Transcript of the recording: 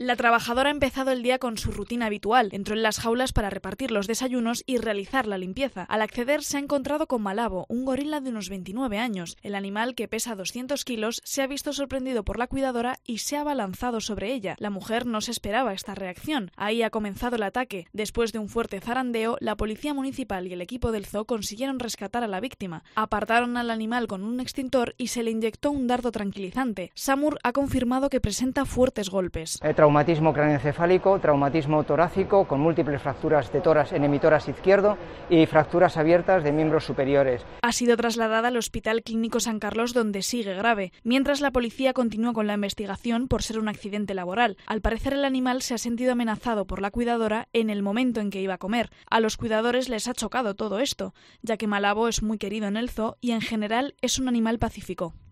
La trabajadora ha empezado el día con su rutina habitual. Entró en las jaulas para repartir los desayunos y realizar la limpieza. Al acceder se ha encontrado con Malabo, un gorila de unos 29 años. El animal, que pesa 200 kilos, se ha visto sorprendido por la cuidadora y se ha abalanzado sobre ella. La mujer no se esperaba esta reacción. Ahí ha comenzado el ataque. Después de un fuerte zarandeo, la policía municipal y el equipo del zoo consiguieron rescatar a la víctima. Apartaron al animal con un extintor y se le inyectó un dardo tranquilizante. Samur ha confirmado que presenta fuertes golpes. Traumatismo craneoencefálico, traumatismo torácico con múltiples fracturas de tórax en hemitórax izquierdo y fracturas abiertas de miembros superiores. Ha sido trasladada al Hospital Clínico San Carlos, donde sigue grave, mientras la policía continúa con la investigación por ser un accidente laboral. Al parecer el animal se ha sentido amenazado por la cuidadora en el momento en que iba a comer. A los cuidadores les ha chocado todo esto, ya que Malabo es muy querido en el zoo y en general es un animal pacífico.